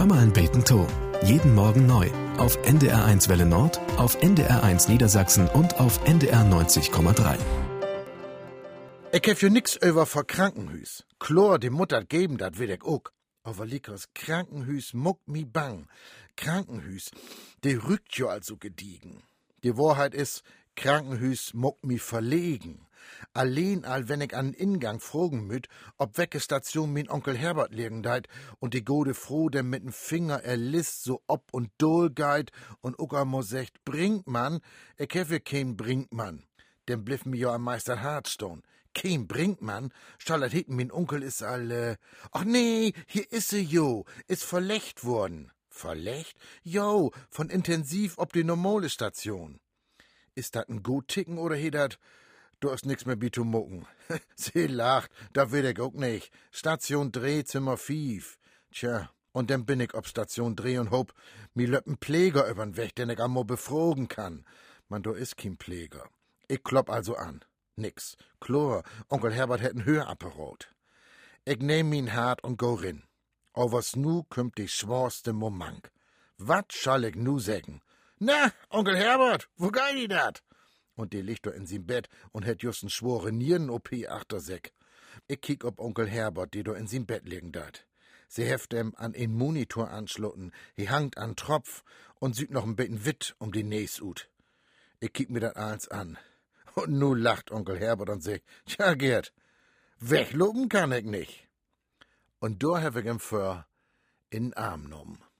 Hör mal ein Beten to. Jeden Morgen neu. Auf NDR1 Welle Nord, auf NDR1 Niedersachsen und auf NDR 90,3. Ich hef jo nix über vor Krankenhüs. Chlor, die Mutter geben, dat weet ich ook. Aber Likers, Krankenhüs muckt mi bang. Krankenhüs, die rückt jo also gediegen. Die Wahrheit is, Krankenhüs muckt mi verlegen. Allein wenn ich an Ingang fragen müt, ob welche Station min Onkel Herbert liegen deit und die gode froh, der mit'n Finger erlisst so ob und dol geit und ucker mo secht, Brinkmann, ich hefe kein Brinkmann. Denn bliff mi jo am Meister Hardstone. Kein Brinkmann, schallert hinten min Onkel is ach nee, hier is se jo, is verlecht worden. Verlecht? Jo, von intensiv ob die normale Station. Ist dat ein gut Ticken oder he dat? Du hast nix mehr bitu mucken. Sie lacht, da will ich auch nicht. Station 3, Zimmer 5. Tja, und dann bin ich ob Station 3 und hob, mi löppen Pfleger übern Weg, den ich ammo befrogen kann. Man, du is kein Pfleger. Ich klopp also an. Nix. Chlor, Onkel Herbert hätt'n Hörapparat. Ich nehm min Hart und go rin. Overs nu kümmt die schworste Moment. Wat schall ich nu sägen? Na, Onkel Herbert, wo gei die dat? Und die liegt do in sin Bett und hätt just n schwore Nieren-OP achter Säck. Ich kiek ob Onkel Herbert, die do in sin Bett liegen dat. Sie heft em an en Monitor anschlutten, he hangt an Tropf und süd noch n bisschen Witt um die Näs ut. Ich kiek mir dat alles an. Und nu lacht Onkel Herbert und sagt, tja Gerd, wegloben kann ich nicht. Und do hef ich ihm für in den Arm genommen.